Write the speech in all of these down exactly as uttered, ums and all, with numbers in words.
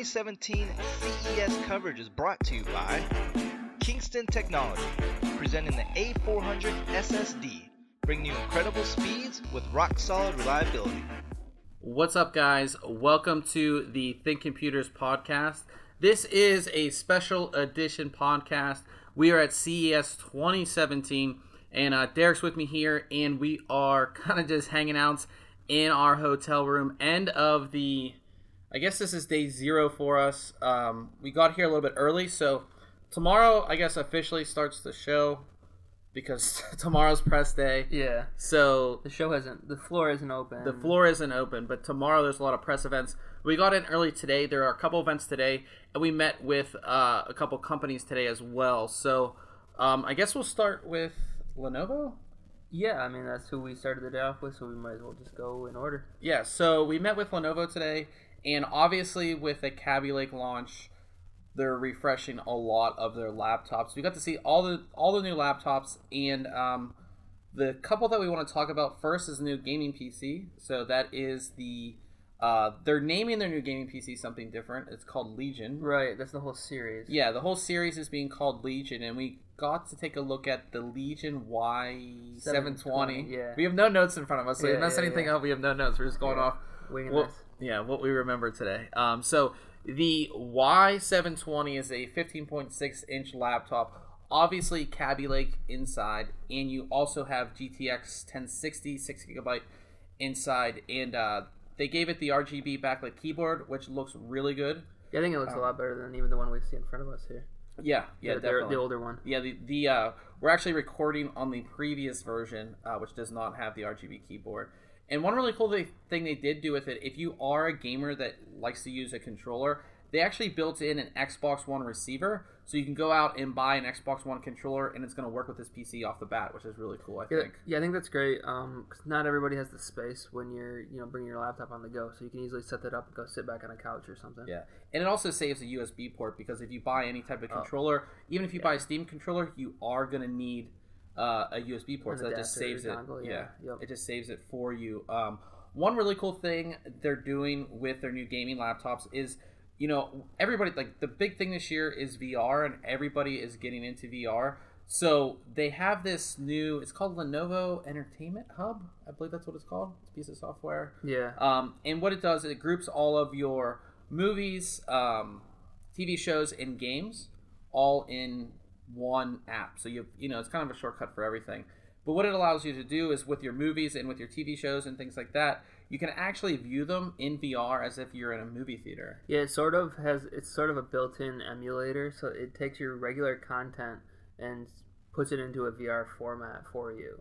twenty seventeen C E S coverage is brought to you by Kingston Technology, presenting the A four hundred S S D, bringing you incredible speeds with rock-solid reliability. What's up, guys? Welcome to the Think Computers podcast. This is a special edition podcast. We are at C E S twenty seventeen, and uh, Derek's with me here, and we are kind of just hanging out in our hotel room. End of the, I guess this is day zero for us. Um, we got here a little bit early, so tomorrow, I guess, officially starts the show because tomorrow's press day. Yeah. So the show hasn't, the floor isn't open. The floor isn't open, but tomorrow there's a lot of press events. We got in early today. There are a couple events today, and we met with uh, a couple companies today as well. So um, I guess we'll start with Lenovo. Yeah, I mean, that's who we started the day off with, so we might as well just go in order. Yeah, so we met with Lenovo today, and obviously with the Kaby Lake launch, they're refreshing a lot of their laptops. We got to see all the all the new laptops, and um, the couple that we want to talk about first is the new gaming P C. So that is the uh, they're naming their new gaming P C something different. It's called Legion. Right, that's the whole series. Yeah, the whole series is being called Legion, and we got to take a look at the Legion Y seven twenty. Yeah. We have no notes in front of us, so yeah, if that's yeah, anything yeah. else, we have no notes. We're just going yeah. off. Winging what, this. Yeah, what we remember today. Um, so the Y seven twenty is a fifteen point six inch laptop. Obviously, Kaby Lake inside, and you also have G T X ten sixty, six gigabyte inside, and uh, they gave it the R G B backlit keyboard, which looks really good. Yeah, I think it looks um, a lot better than even the one we see in front of us here. Yeah, yeah, the, definitely. The older one. Yeah, the the uh, we're actually recording on the previous version, uh, which does not have the R G B keyboard. And one really cool thing they did do with it, if you are a gamer that likes to use a controller, they actually built in an Xbox One receiver, so you can go out and buy an Xbox One controller, and it's going to work with this P C off the bat, which is really cool, I yeah, think. Yeah, I think that's great, um, because not everybody has the space when you're, you know, bringing your laptop on the go, so you can easily set that up and go sit back on a couch or something. Yeah, and it also saves a U S B port, because if you buy any type of controller, oh. even if you yeah. buy a Steam controller, you are going to need uh, a U S B port, so that just saves it. Dongle, yeah, yeah. Yep. It just saves it for you. Um, one really cool thing they're doing with their new gaming laptops is, you know, everybody, like, the big thing this year is V R, and everybody is getting into V R. So they have this new, it's called Lenovo Entertainment Hub. I believe that's what it's called. It's a piece of software. Yeah. Um, and what it does is it groups all of your movies, um, T V shows, and games all in one app. So, you you know, it's kind of a shortcut for everything. But what it allows you to do is with your movies and with your T V shows and things like that, you can actually view them in V R as if you're in a movie theater. Yeah, it sort of has, it's sort of a built-in emulator, so it takes your regular content and puts it into a V R format for you.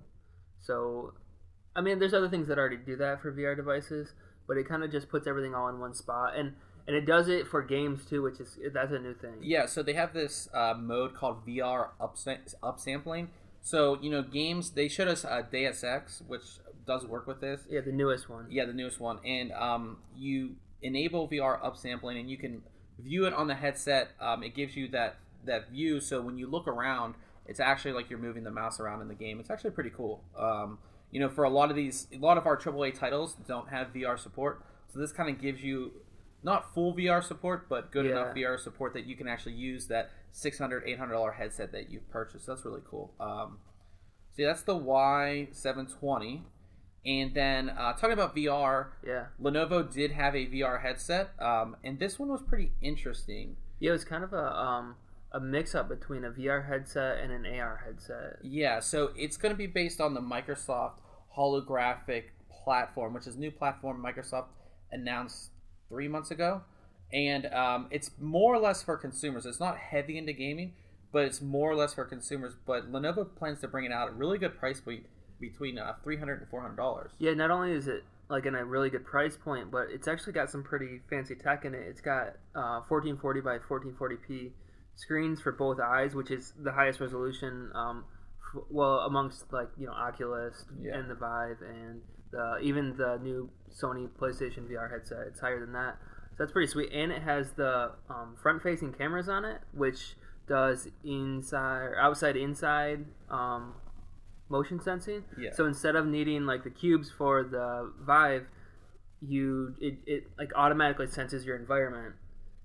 So, I mean, there's other things that already do that for V R devices, but it kind of just puts everything all in one spot. And and it does it for games too, which is, that's a new thing. Yeah, so they have this uh, mode called V R upsa- upsampling. So, you know, games, they showed us uh, Deus Ex, which does work with this. Yeah, the newest one. Yeah, the newest one. And um, you enable V R upsampling, and you can view it on the headset. Um, it gives you that, that view, so when you look around, it's actually like you're moving the mouse around in the game. It's actually pretty cool. Um, you know, for a lot of these, a lot of our triple A titles don't have V R support, so this kind of gives you not full V R support, but good yeah. enough V R support that you can actually use that six hundred dollars, eight hundred dollars headset that you've purchased. That's really cool. Um, so yeah, that's the Y seven twenty. And then uh, talking about V R, yeah, Lenovo did have a V R headset, um, and this one was pretty interesting. Yeah, it was kind of a um, a mix-up between a V R headset and an A R headset. Yeah, so it's going to be based on the Microsoft holographic platform, which is a new platform Microsoft announced three months ago, and um, it's more or less for consumers. It's not heavy into gaming, but it's more or less for consumers. But Lenovo plans to bring it out at a really good price point, between uh, three hundred dollars and four hundred dollars. Yeah, not only is it like in a really good price point, but it's actually got some pretty fancy tech in it. It's got uh, fourteen forty by fourteen forty p screens for both eyes, which is the highest resolution, um, f- well, amongst, like, you know, Oculus yeah. and the Vive and the, even the new Sony PlayStation V R headset. It's higher than that. So that's pretty sweet. And it has the um, front-facing cameras on it, which does inside or outside inside um, motion sensing. Yeah. So instead of needing like the cubes for the Vive, you it, it like automatically senses your environment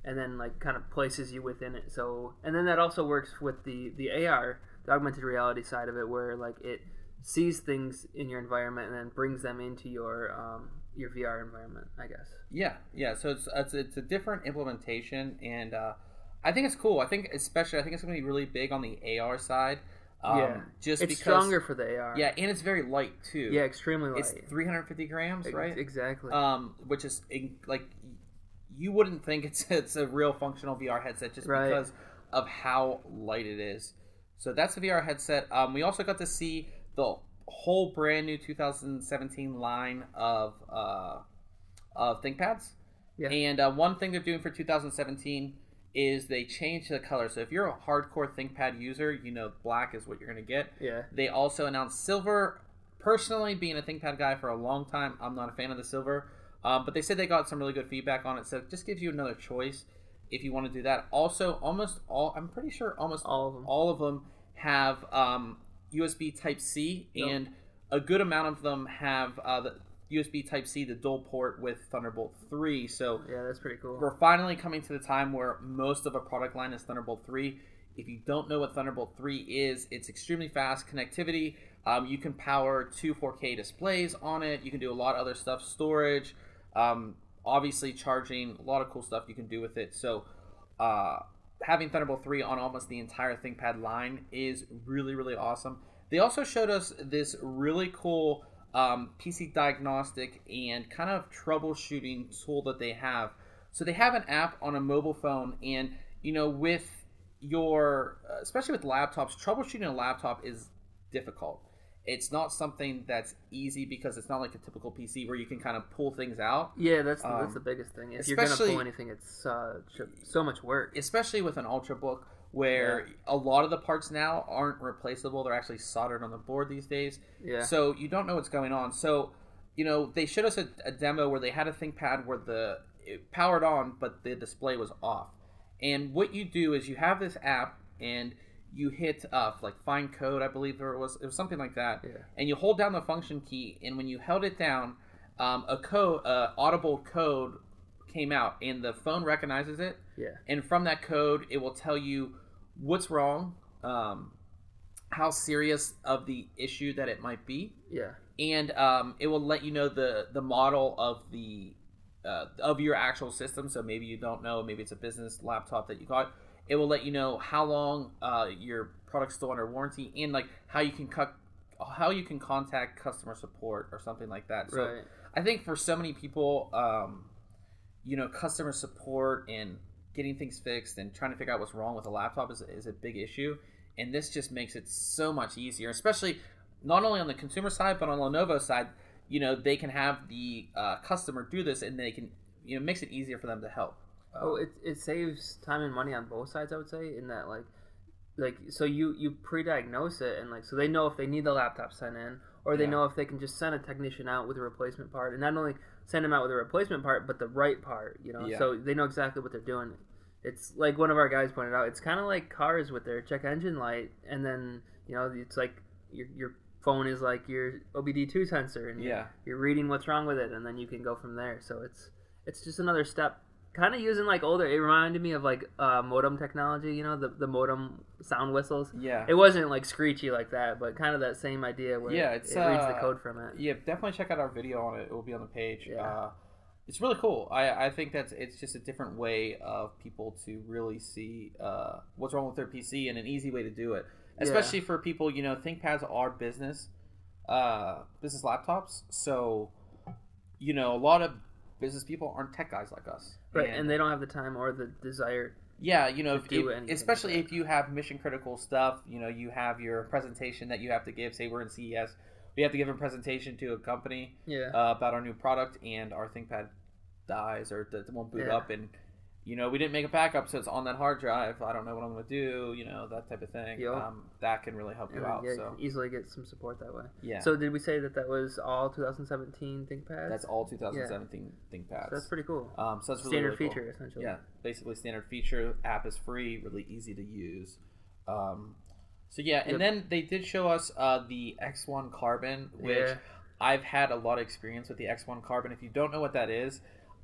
and then like kind of places you within it. So and then that also works with the the A R, the augmented reality side of it, where like it sees things in your environment and then brings them into your um, your V R environment, I guess. Yeah, yeah. So it's it's, it's a different implementation, and uh, I think it's cool. I think especially I think it's going to be really big on the A R side. Um, yeah, just it's because, stronger for the A R. Yeah, and it's very light too. Yeah, extremely light. It's three hundred fifty grams, right? Exactly. Um, which is like you wouldn't think it's it's a real functional V R headset just right. because of how light it is. So that's the V R headset. Um, we also got to see the whole brand new two thousand seventeen line of uh, of ThinkPads. Yeah. And uh, one thing they're doing for two thousand seventeen is they changed the color. So if you're a hardcore ThinkPad user, you know black is what you're going to get. Yeah. They also announced silver. Personally, being a ThinkPad guy for a long time, I'm not a fan of the silver. Um, but they said they got some really good feedback on it. So it just gives you another choice if you want to do that. Also, almost all, I'm pretty sure almost all of them, all of them have um, U S B Type-C. Yep. And a good amount of them have uh, the U S B Type-C, the dual port with Thunderbolt three. So yeah, that's pretty cool. We're finally coming to the time where most of a product line is Thunderbolt three. If you don't know what Thunderbolt three is, it's extremely fast connectivity. Um, you can power two four K displays on it. You can do a lot of other stuff, storage, um, obviously charging, a lot of cool stuff you can do with it. So uh, having Thunderbolt three on almost the entire ThinkPad line is really, really awesome. They also showed us this really cool Um, P C diagnostic and kind of troubleshooting tool that they have. So they have an app on a mobile phone, and you know, with your, especially with laptops, troubleshooting a laptop is difficult. It's not something that's easy because it's not like a typical P C where you can kind of pull things out. Yeah, that's the, um, that's the biggest thing. If you're gonna pull anything, it's uh, so much work. Especially with an Ultrabook, where yeah. a lot of the parts now aren't replaceable. They're actually soldered on the board these days. Yeah. So you don't know what's going on. So, you know, they showed us a, a demo where they had a ThinkPad where the it powered on, but the display was off. And what you do is you have this app, and you hit uh, like find code, I believe it was. It was something like that. Yeah. And you hold down the function key, and when you held it down, um, a code, uh, audible code came out, and the phone recognizes it. Yeah. And from that code, it will tell you what's wrong, um, how serious of the issue that it might be. Yeah. And um, it will let you know the, the model of the uh, of your actual system. So maybe you don't know, maybe it's a business laptop that you got. It will let you know how long uh, your product's still under warranty, and like how you can cut, how you can contact customer support or something like that. So right. I think for so many people, um, you know, customer support and getting things fixed and trying to figure out what's wrong with a laptop is, is a big issue, and this just makes it so much easier, especially not only on the consumer side but on Lenovo's side. You know, they can have the uh, customer do this, and they can, you know, makes it easier for them to help. Uh, oh, it it saves time and money on both sides, I would say, in that like like so you you pre-diagnose it, and like so they know if they need the laptop sent in, or they yeah. know if they can just send a technician out with a replacement part, and not only send them out with a replacement part, but the right part, you know. Yeah. So they know exactly what they're doing. It's like one of our guys pointed out, it's kind of like cars with their check engine light, and then, you know, it's like your your phone is like your O B D two sensor, and yeah. you're, you're reading what's wrong with it, and then you can go from there. So it's it's just another step. Kind of using like older, it reminded me of like uh, modem technology, you know, the the modem sound whistles. Yeah. It wasn't like screechy like that, but kind of that same idea where yeah, it's, it reads uh, the code from it. Yeah, definitely check out our video on it. It will be on the page. Yeah. Uh, it's really cool. I, I think that's it's just a different way of people to really see uh, what's wrong with their P C, and an easy way to do it. Especially yeah. for people, you know, ThinkPads are business uh, business laptops, so you know a lot of business people aren't tech guys like us, right? And, and they don't have the time or the desire. Yeah, you know, if, do if, especially like if you have mission critical stuff. You know, you have your presentation that you have to give. Say we're in C E S, we have to give a presentation to a company yeah. uh, about our new product, and our ThinkPad dies or it won't boot yeah. up, and you know we didn't make a backup, so it's on that hard drive. I don't know what I'm going to do. You know, that type of thing. Yep. Um, that can really help you and out. yeah, So easily get some support that way. Yeah. So did we say that that was all twenty seventeen ThinkPads? That's all twenty seventeen yeah. ThinkPads. So that's pretty cool. Um, so that's really, standard really feature cool. essentially. Yeah, basically standard feature. App is free, really easy to use. Um, so yeah, and yep. then they did show us uh, the X one Carbon, which yeah. I've had a lot of experience with the X one Carbon. If you don't know what that is,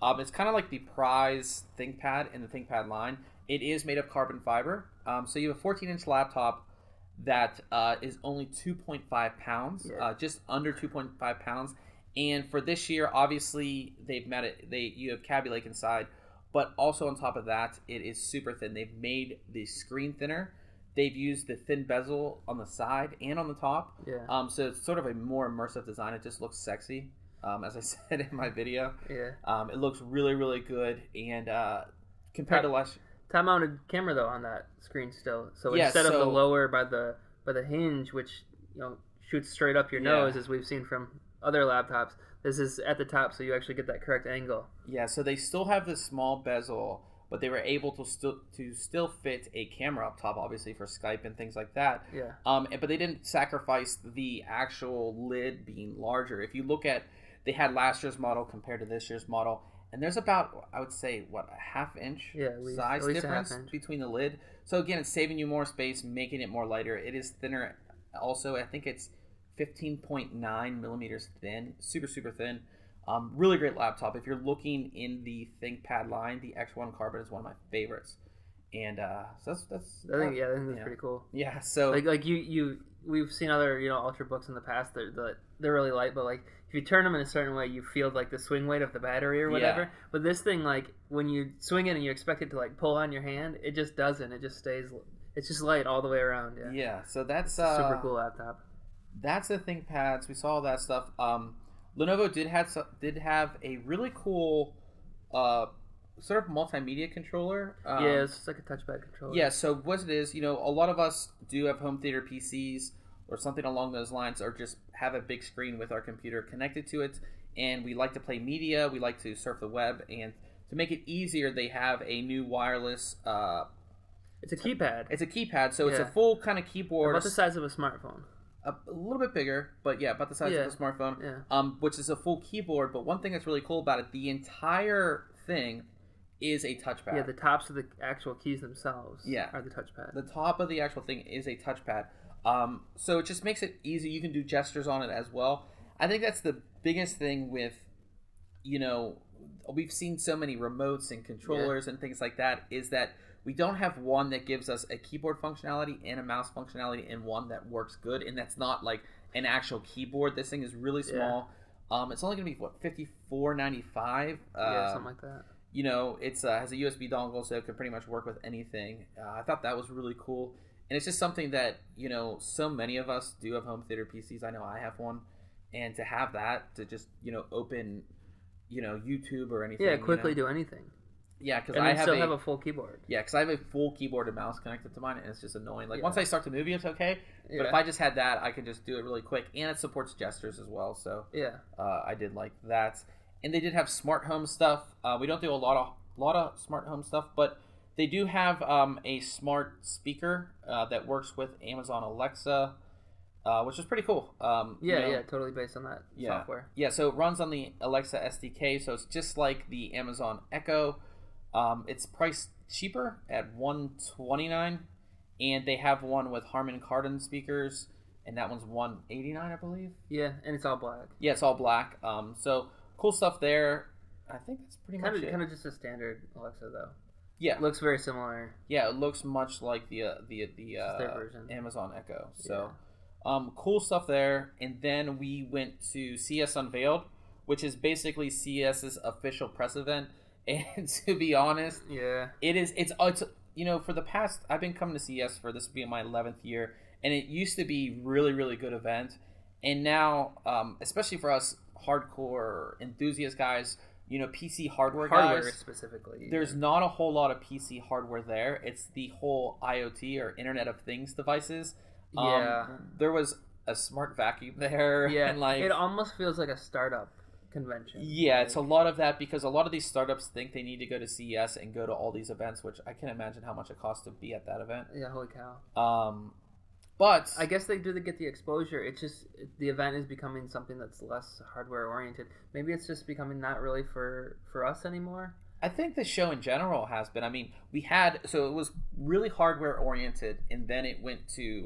Um, it's kind of like the Prize ThinkPad in the ThinkPad line. It is made of carbon fiber. Um, so you have a fourteen inch laptop that uh, is only two point five pounds, Yeah. uh, just under two point five pounds. And for this year, obviously, they've met it. They you have Kaby Lake inside, but also on top of that, it is super thin. They've made the screen thinner. They've used the thin bezel on the side and on the top. Yeah. Um, so it's sort of a more immersive design. It just looks sexy, um, as I said in my video. Yeah. Um, it looks really, really good. And uh, compared to last Top mounted camera though on that screen still. So Yeah, instead of so- the lower by the by the hinge, which you know shoots straight up your Yeah. nose, as we've seen from other laptops, this is at the top, so you actually get that correct angle. Yeah, so they still have this small bezel, but they were able to still to still fit a camera up top, obviously for Skype and things like that. Yeah. Um, and- but they didn't sacrifice the actual lid being larger. If you look at, they had last year's model compared to this year's model, and there's about, I would say, what, a half inch Yeah, at least- size at least a half difference inch. between the lid. So again, it's saving you more space, making it more lighter. It is thinner. Also, I think it's fifteen point nine millimeters thin, super super thin. Um, really great laptop. If you're looking in the ThinkPad line, the X one Carbon is one of my favorites, and uh, so that's that's. I think yeah, I think that's yeah. pretty cool. Yeah. So Like like you you we've seen other you know ultrabooks in the past. They're they're, they're really light, but like if you turn them in a certain way, you feel like the swing weight of the battery or whatever. Yeah. But this thing, like when you swing it and you expect it to like pull on your hand, it just doesn't. It just stays. It's just light all the way around. Yeah. yeah. So that's It's a uh, super cool laptop. That's the ThinkPads. We saw all that stuff. Um, Lenovo did have so- did have a really cool uh, sort of multimedia controller. Um, yeah, it's just like a touchpad controller. Yeah, so what it is, you know, a lot of us do have home theater P Cs or something along those lines, or just have a big screen with our computer connected to it, and we like to play media, we like to surf the web, and to make it easier, they have a new wireless. Uh, It's a keypad. it's a keypad, so it's a Yeah. full kind of keyboard, About the size of a smartphone. a, a little bit bigger, but yeah, about the size Yeah. of a smartphone. Yeah. Um, which is a full keyboard. But one thing that's really cool about it, the entire thing is a touchpad. Yeah, the tops of the actual keys themselves Yeah. are the touchpad. The top of the actual thing is a touchpad. Um, so it just makes it easy. You can do gestures on it as well. I think that's the biggest thing with, you know, we've seen so many remotes and controllers and things like that, is that we don't have one that gives us a keyboard functionality and a mouse functionality and one that works good, and that's not like an actual keyboard. This thing is really small. Um, it's only going to be, what, fifty-four ninety-five? yeah, Uh, something like that. you know, it's uh, has a U S B dongle, so it can pretty much work with anything. Uh, I thought that was really cool, and it's just something that, you know, so many of us do have home theater P Cs. I know I have one, and to have that to just, you know, open, you know, YouTube or anything. Yeah, quickly you know? do anything. Yeah, because And I then have still a, have a full keyboard. yeah, because I have a full keyboard and mouse connected to mine, and it's just annoying. Like Yeah. once I start the movie, it's okay, but Yeah. if I just had that, I could just do it really quick, and it supports gestures as well. So Yeah. uh, I did like that, and they did have smart home stuff. Uh, we don't do a lot of lot of smart home stuff, but they do have um, a smart speaker uh, that works with Amazon Alexa, uh, which is pretty cool. Um, you Yeah, know, yeah, totally based on that yeah. software. Yeah, so it runs on the Alexa S D K, so it's just like the Amazon Echo. Um, it's priced cheaper at one twenty-nine, and they have one with Harman Kardon speakers, and that one's one eighty-nine, I believe. Yeah, and it's all black. Yeah, it's all black. Um, so cool stuff there. I think that's pretty Kind much of, it. kind of just a standard Alexa though. Yeah, Looks very similar. yeah, it looks much like the uh, the the Just their uh, version. Amazon Echo. So, um, cool stuff there. And then we went to C E S Unveiled, which is basically CES's official press event. And to be honest, Yeah. it is. It's it's you know, for the past, I've been coming to C E S for this being my eleventh year, and it used to be really really good event, and now, um, especially for us hardcore enthusiast guys, you know, P C hardware, Hardware guys. specifically. There's not a whole lot of P C hardware there. It's the whole IoT or Internet of Things devices. Um, Yeah. there was a smart vacuum there. Yeah, And like, it almost feels like a startup convention. yeah, Like, it's a lot of that because a lot of these startups think they need to go to C E S and go to all these events, which I can imagine how much it costs to be at that event. Yeah, holy cow. Um, but I guess they do get the exposure. It's just the event is becoming something that's less hardware oriented. Maybe it's just becoming not really for for us anymore. I think the show in general has been. I mean, we had, so it was really hardware oriented, and then it went to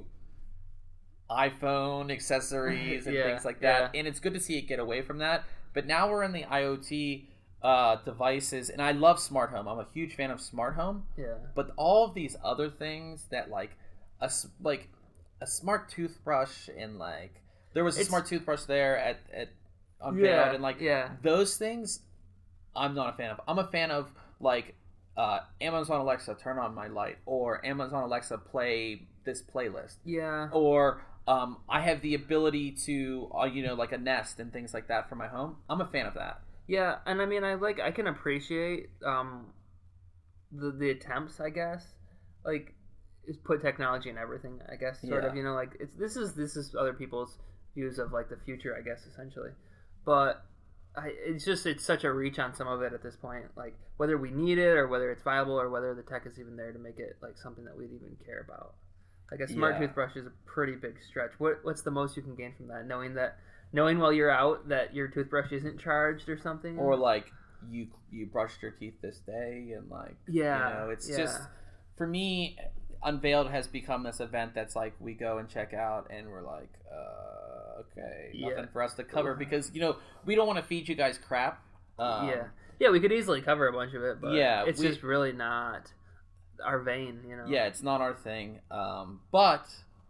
iPhone accessories and Yeah, things like that. yeah. And it's good to see it get away from that. But now we're in the IoT uh, devices, and I love smart home. I'm a huge fan of smart home. Yeah. But all of these other things that like a s- like a smart toothbrush and like there was a It's- smart toothbrush there at at unveiled Yeah, and like yeah. those things I'm not a fan of. I'm a fan of like uh, Amazon Alexa turn on my light or Amazon Alexa play this playlist Yeah. or um, I have the ability to uh, you know like a Nest and things like that for my home. I'm a fan of that. Yeah, and I mean, I like, I can appreciate um, the the attempts, I guess, like, is put technology in everything, I guess, sort Yeah. of, you know, like, it's this is this is other people's views of like the future, I guess, essentially, but I, it's just it's such a reach on some of it at this point, like whether we need it or whether it's viable or whether the tech is even there to make it like something that we'd even care about. Like a smart Yeah. toothbrush is a pretty big stretch. What what's the most you can gain from that? Knowing that knowing while you're out that your toothbrush isn't charged or something, Or like you you brushed your teeth this day and like yeah, you know it's yeah. just for me Unveiled has become this event that's like we go and check out and we're like uh, okay nothing Yeah. for us to cover because you know we don't want to feed you guys crap. Um, yeah, yeah. We could easily cover a bunch of it, but Yeah, it's we- just really not our vein, you know. yeah, it's not our thing. Um, but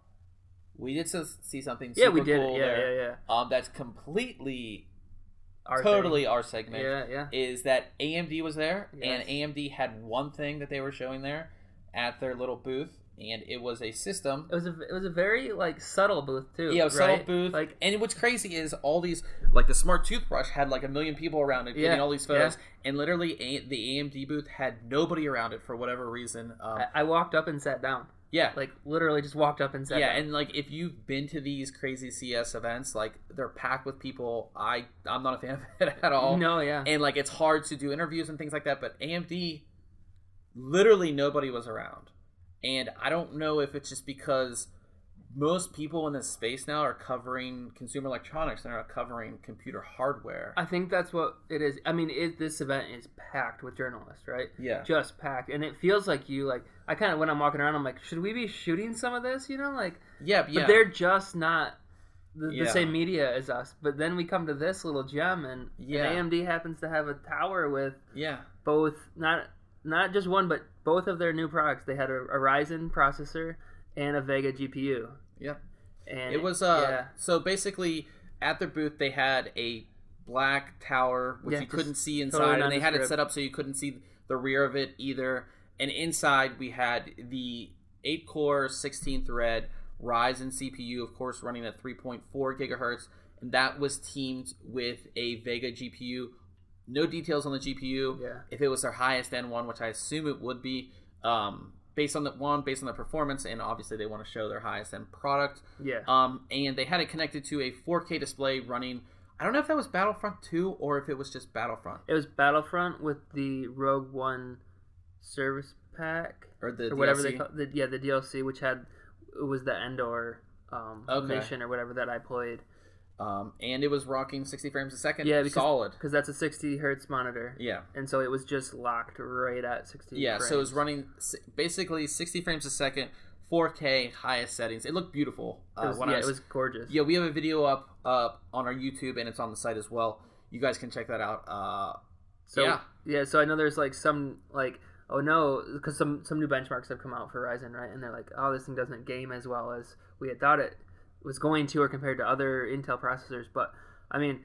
we did s- see something super yeah, we did. cool it. Yeah, there. yeah, yeah. Um, that's completely Our totally thing. our segment. Yeah, yeah. Is that A M D was there, Yes. and A M D had one thing that they were showing there at their little booth, and it was a system. It was a it was a very like subtle booth too. Yeah, a subtle right? booth. Like And what's crazy is all these, like the smart toothbrush had like a million people around it Yeah, getting all these photos, yeah. and literally a, the A M D booth had nobody around it for whatever reason. Um, I, I walked up and sat down. yeah, Like literally just walked up and sat yeah, down. and like if you've been to these crazy C S events, like they're packed with people. I I'm not a fan of it at all. No, yeah. And like it's hard to do interviews and things like that. But A M D, literally nobody was around, and I don't know if it's just because most people in this space now are covering consumer electronics and are covering computer hardware. I think that's what it is. I mean, it, this event is packed with journalists, right? Yeah. Just packed, and it feels like you like. I kind of when I'm walking around, I'm like, should we be shooting some of this? You know, like. Yeah, But yeah. they're just not the, Yeah. the same media as us. But then we come to this little gem, and, Yeah. and A M D happens to have a tower with yeah. both not not just one, but both of their new products. They had a, a Ryzen processor and a Vega G P U. Yeah. And It was uh yeah. so basically at their booth they had a black tower which Yeah, you just couldn't see inside totally and they had it nondescript. set up so you couldn't see the rear of it either. And inside we had the eight core sixteen thread Ryzen C P U, of course running at three point four gigahertz, and that was teamed with a Vega G P U. No details on the G P U. Yeah. If it was their highest end one, which I assume it would be, um, based on the one, based on the performance, and obviously they want to show their highest end product. Yeah. Um, and they had it connected to a four K display running. I don't know if that was Battlefront two or if it was just Battlefront It was Battlefront with the Rogue One service pack or the or whatever D L C. they call the yeah the D L C, which had it was the Endor um, Okay. mission or whatever that I played. Um, and it was rocking sixty frames a second. Yeah, because, solid. because that's a sixty hertz monitor. Yeah. And so it was just locked right at sixty. Yeah, frames. so it was running si- basically sixty frames a second, four K highest settings. It looked beautiful. Uh, It was, when yeah, I was, it was gorgeous. yeah, we have a video up uh, on our YouTube and it's on the site as well. You guys can check that out. Uh, So yeah. yeah, so I know there's like some like oh no, because some some new benchmarks have come out for Ryzen, right? And they're like, oh, this thing doesn't game as well as we had thought it was going to, or compared to other Intel processors. But I mean,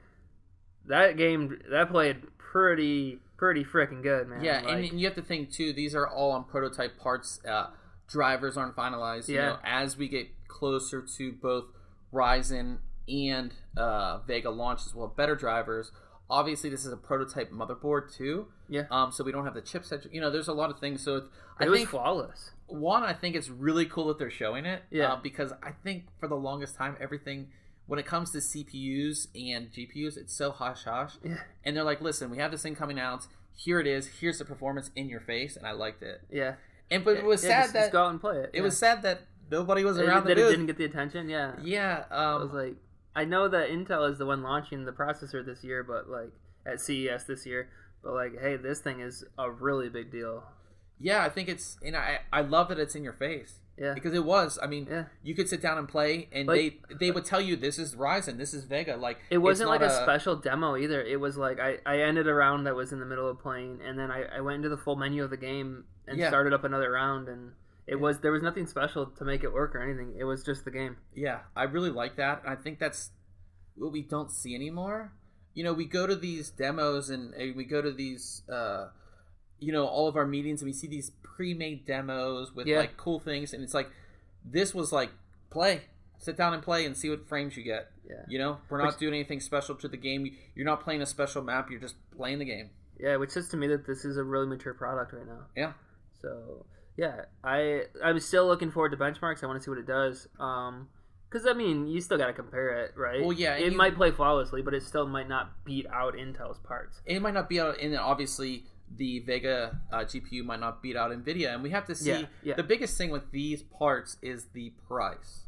that game that played pretty pretty freaking good, man. Yeah, like, and you have to think too. These are all on prototype parts. Uh, drivers aren't finalized. You Yeah. know, as we get closer to both Ryzen and uh, Vega launches, we'll have better drivers. Obviously, this is a prototype motherboard too. Yeah. Um. So we don't have the chipset. You know, there's a lot of things. So it's, I it was think flawless. one, I think it's really cool that they're showing it. Yeah. Uh, because I think for the longest time, everything when it comes to C P Us and G P Us, it's so hush hush. Yeah. And they're like, listen, we have this thing coming out. Here it is. Here's the performance in your face, and I liked it. Yeah. And but it was yeah, sad just, that just go out and play it. it was sad that nobody was It- around that the it booth. didn't get the attention. Yeah. Yeah. I was Um, like, I know that Intel is the one launching the processor this year, but like at C E S this year. But like, hey, this thing is a really big deal. yeah. I think it's, and I I love that it's in your face. Yeah. Because it was. I mean, Yeah. you could sit down and play, and Like- they they would tell you this is Ryzen, this is Vega. Like It wasn't it's like not a, special demo either. It was like I, I ended a round that was in the middle of playing, and then I, I went into the full menu of the game and Yeah. started up another round, and it was there was nothing special to make it work or anything. It was just the game. Yeah, I really like that. I think that's what we don't see anymore. You know, we go to these demos and uh, we go to these, uh, you know, all of our meetings, and we see these pre-made demos with Yeah. like cool things, and it's like this was like play, sit down and play, and see what frames you get. Yeah. You know, we're not Which- doing anything special to the game. You're not playing a special map. You're just playing the game. Yeah, which says to me that this is a really mature product right now. Yeah. So yeah, I I'm still looking forward to benchmarks. I want to see what it does. Um, because I mean, you still got to compare it, right? Well, yeah, and it you- might play flawlessly, but it still might not beat out Intel's parts. It might not be out, and obviously the Vega uh, G P U might not beat out NVIDIA, and we have to see. Yeah, yeah. The biggest thing with these parts is the price.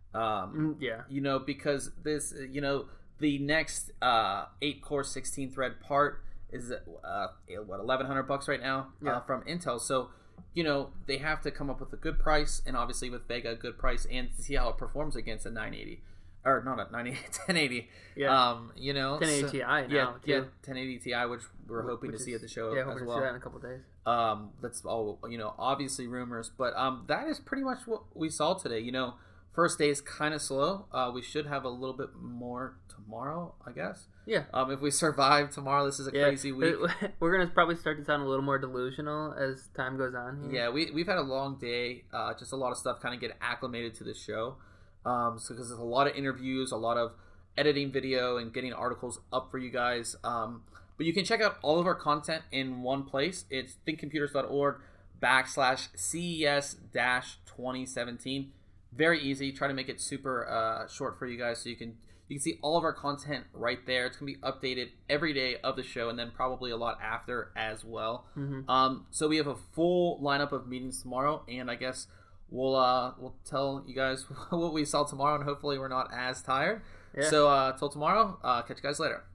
Um, Mm, yeah, you know, because this, you know, the next uh, eight core sixteen thread part is uh, what eleven hundred bucks right now Yeah. uh, from Intel. So, you know, they have to come up with a good price, and obviously with Vega a good price, and to see how it performs against a nine eighty or not a nine eighty, ten eighty. Yeah. Um, you know, ten eighty so- Ti yeah, now yeah, too. ten eighty Ti, which we're hoping Which to see is- at the show Yeah, as hoping to well. see that in a couple days. Um, that's all, you know, obviously rumors, but um, that is pretty much what we saw today. You know, first day is kind of slow. Uh, we should have a little bit more tomorrow, I guess. Yeah. Um, if we survive tomorrow, this is a Yeah, crazy week. we're gonna probably start to sound a little more delusional as time goes on. here. Yeah, we we've had a long day. Uh, just a lot of stuff, kind of get acclimated to the show. Um, so because there's a lot of interviews, a lot of editing video, and getting articles up for you guys. Um, but you can check out all of our content in one place. It's thinkcomputers.org backslash CES dash twenty seventeen. Very easy. Try to make it super uh, short for you guys, so you can you can see all of our content right there. It's gonna be updated every day of the show, and then probably a lot after as well. Mhm. Um, so we have a full lineup of meetings tomorrow, and I guess we'll uh, we'll tell you guys what we saw tomorrow, and hopefully we're not as tired. Yeah. So uh, till tomorrow, uh, catch you guys later.